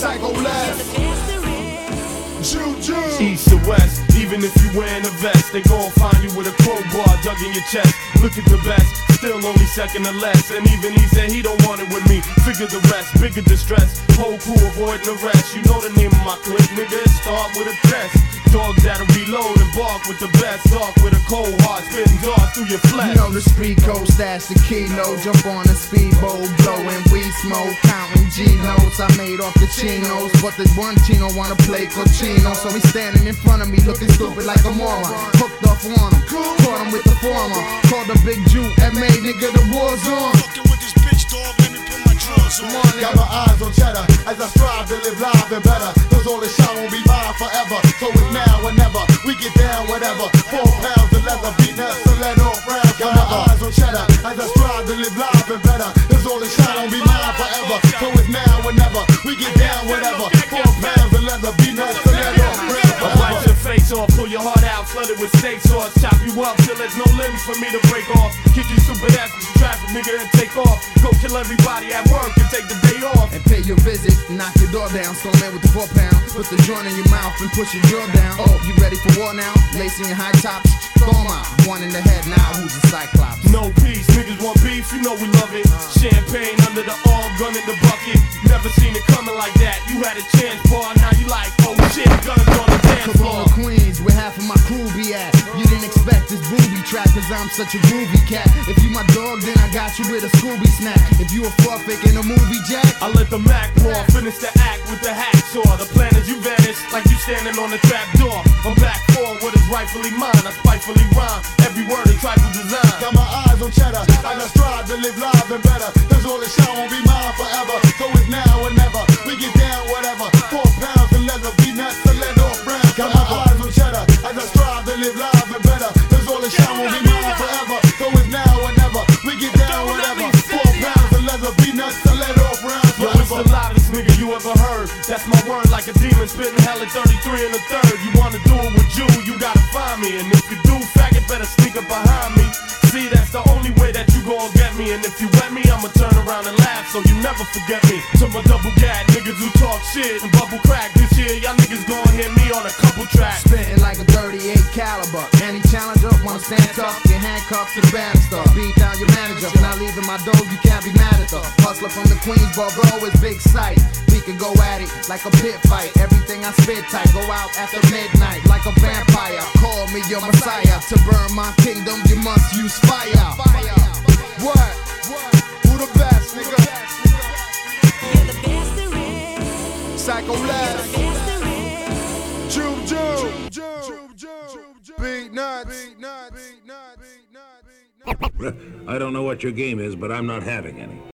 Psycho left. Juju. East or west, even if you wearing a vest, they gon' find you with a crowbar dug in your chest. Look at the best, still only second or less. And even he said he don't want it with me. Figure the rest, bigger distress. Whole crew avoiding arrest. You know the name of my clique, nigga. It start with a threat. Dogs that'll reload and bark with the best. Talk with a cold heart, spitting darts through your flesh. You know the street code, stash the keynote. Jump on a speedboat, blowing weed smoke, counting G-notes I made off the chinos. But the one chino wanna play cochino, so he's standing in front of me looking stupid like a moron. Hooked up on him, caught him with the former. Called the big Jew, MA, nigga, the war's on. Fucking with this bitch, dog, let me put my drawers on. Got my eyes on cheddar as I strive to live live and better. Cause all this shit won't be mine forever. So it's now or never. We get down whatever. 4 pounds of leather, beat nuts to let off rounds. Got my eyes on cheddar as I strive to live live and better. Cause all this shit won't be mine forever. So it's now or never. We get down whatever. 4 pounds of leather, beat nuts to let off rounds. I'll wipe your face off, pull your heart out, flood it with steak sauce. Chop you up till there's no limbs for me to break off. Kick your stupid ass into traffic, nigga, and take off. Go kill everybody at work and take the day off. And pay your visit, knock your door down. Storm in with the 4 pound. Put the joint in your mouth and push your jaw down. Oh, you ready for war now? Lacing your high tops, throw 'em out. One in the head, now who's the Cyclops? No peace, niggas want beef, you know we love it. Champagne under the arm, gun in the bucket. Never seen it coming like that. You had a chance, boy, now you like, oh shit, guns on the dance floor. Corona Queens, where half of my crew be at. You didn't expect this booby trap, cause I'm such a groovy cat. If you my dog, then I got you with a Scooby snack. If you a fraud fake in a movie, Jack, I let the Mac pour, finish the act with the hacksaw. The plan is you vanish like you standing on the trap door. I'm back for what is rightfully mine. I spitefully rhyme every word a trifle design. Got my eyes on cheddar as I strive to live live and better. Cause all this shit won't be mine forever. So it's now or never. We get down whatever. 4 pounds of leather, beat nuts to let off rounds. Got my eyes on cheddar as I strive to live live and better. Cause all this shit won't be mine forever. So it's now or never. We get down whatever. 4 pounds of leather, beat nuts to let off rounds. Yo, it's the loudest nigga you ever heard. That's my word like a demon spitting hell at 33 and a third. You wanna do it with you gotta find me. And if you do, faggot better sneak up behind me. See, that's the only way that you gon' get me. And if you wet me, I'ma turn around and laugh, so you never forget me. To my double gag niggas who talk shit and bubble crack this year, y'all niggas gon' hear me on a couple tracks. spitting like a 38 caliber. Any challenger wanna stand tough, get handcuffed to the banister. Beat down your manager, not leaving my dough, you can't be mad at her. Hustler from the Queensboro, is big sight. We can go at it like a pit fight. Everything I spit tight, go out after midnight like a vampire. Call me your messiah. To burn my kingdom, you must use fire. What? Who the best, nigga? You're the best there is. Psycho Left. You're the best there is. Beat nuts. I don't know what your game is, but I'm not having any.